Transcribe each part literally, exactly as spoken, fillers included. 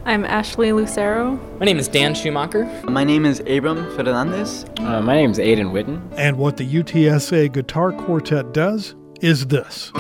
I'm Ashley Lucero. My name is Dan Schumacher. My name is Abram Fernandez. Uh, my name is Aiden Witten. And what the U T S A Guitar Quartet does is this.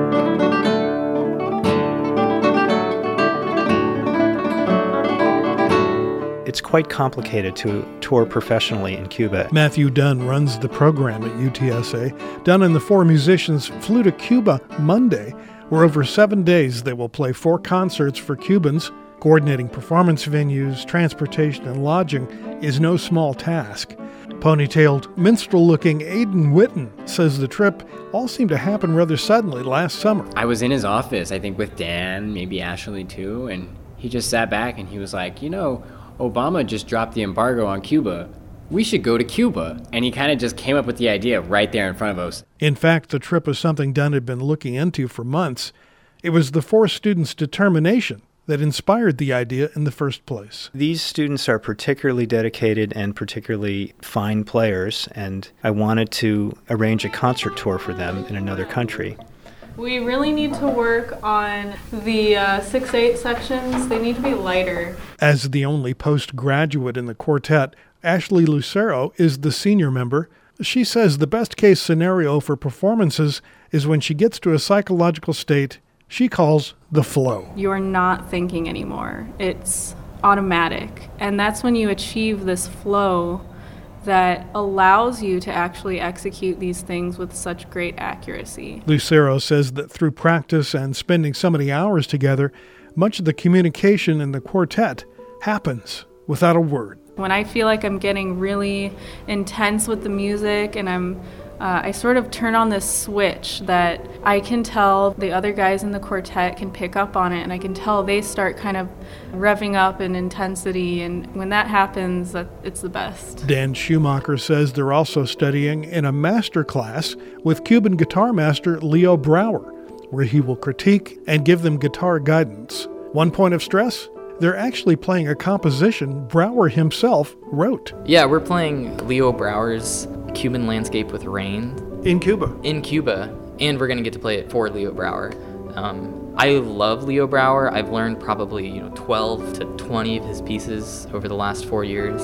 It's quite complicated to tour professionally in Cuba. Matthew Dunn runs the program at U T S A. Dunn and the four musicians flew to Cuba Monday, where over seven days they will play four concerts for Cubans. Coordinating performance venues, transportation, and lodging is no small task. Ponytailed, minstrel-looking Aiden Witten says the trip all seemed to happen rather suddenly last summer. I was in his office, I think with Dan, maybe Ashley too, and he just sat back and he was like, you know, Obama just dropped the embargo on Cuba. We should go to Cuba. And he kind of just came up with the idea right there in front of us. In fact, the trip was something Dunn had been looking into for months. It was the four students' determination that inspired the idea in the first place. These students are particularly dedicated and particularly fine players, and I wanted to arrange a concert tour for them in another country. We really need to work on the uh, six eight sections. They need to be lighter. As the only postgraduate in the quartet, Ashley Lucero is the senior member. She says the best-case scenario for performances is when she gets to a psychological state she calls the flow. You're not thinking anymore. It's automatic. And that's when you achieve this flow that allows you to actually execute these things with such great accuracy. Lucero says that through practice and spending so many hours together, much of the communication in the quartet happens without a word. When I feel like I'm getting really intense with the music and I'm Uh, I sort of turn on this switch that I can tell the other guys in the quartet can pick up on it, and I can tell they start kind of revving up in intensity, and when that happens, that it's the best. Dan Schumacher says they're also studying in a master class with Cuban guitar master Leo Brouwer, where he will critique and give them guitar guidance. One point of stress? They're actually playing a composition Brouwer himself wrote. Yeah, we're playing Leo Brouwer's Cuban Landscape with Rain. In Cuba. In Cuba. And we're going to get to play it for Leo Brouwer. Um, I love Leo Brouwer. I've learned probably, you know, twelve to twenty of his pieces over the last four years.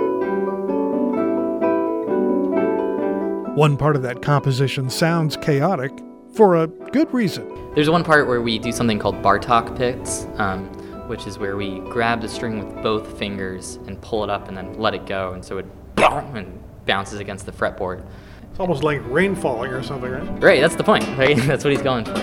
One part of that composition sounds chaotic for a good reason. There's one part where we do something called Bartok picks, um, which is where we grab the string with both fingers and pull it up and then let it go, and so it and bounces against the fretboard. It's almost like rain falling or something, right? Right, that's the point, right? That's what he's going for.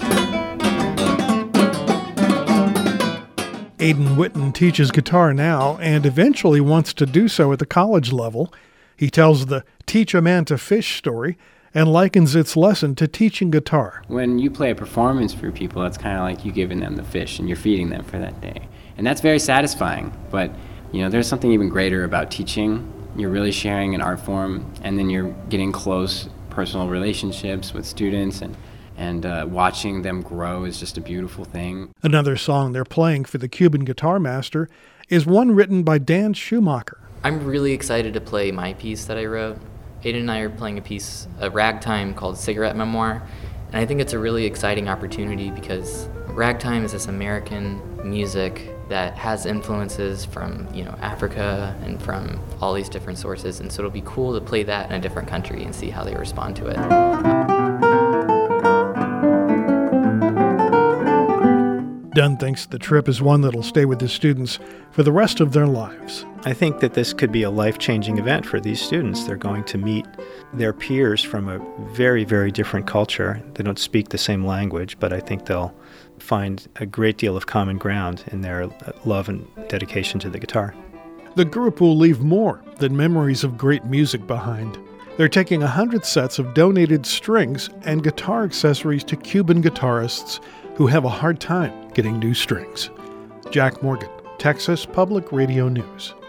Aiden Witten teaches guitar now and eventually wants to do so at the college level. He tells the Teach a Man to Fish story and likens its lesson to teaching guitar. When you play a performance for people, it's kind of like you giving them the fish and you're feeding them for that day. And that's very satisfying. But, you know, there's something even greater about teaching. You're really sharing an art form, and then you're getting close personal relationships with students, and, and uh, watching them grow is just a beautiful thing. Another song they're playing for the Cuban guitar master is one written by Dan Schumacher. I'm really excited to play my piece that I wrote. Aiden and I are playing a piece, a ragtime called Cigarette Memoir, and I think it's a really exciting opportunity because ragtime is this American music that has influences from, you know, Africa and from all these different sources, and so it'll be cool to play that in a different country and see how they respond to it. Dunn thinks the trip is one that'll stay with the students for the rest of their lives. I think that this could be a life-changing event for these students. They're going to meet their peers from a very, very different culture. They don't speak the same language, but I think they'll find a great deal of common ground in their love and dedication to the guitar. The group will leave more than memories of great music behind. They're taking one hundred sets of donated strings and guitar accessories to Cuban guitarists who have a hard time getting new strings. Jack Morgan, Texas Public Radio News.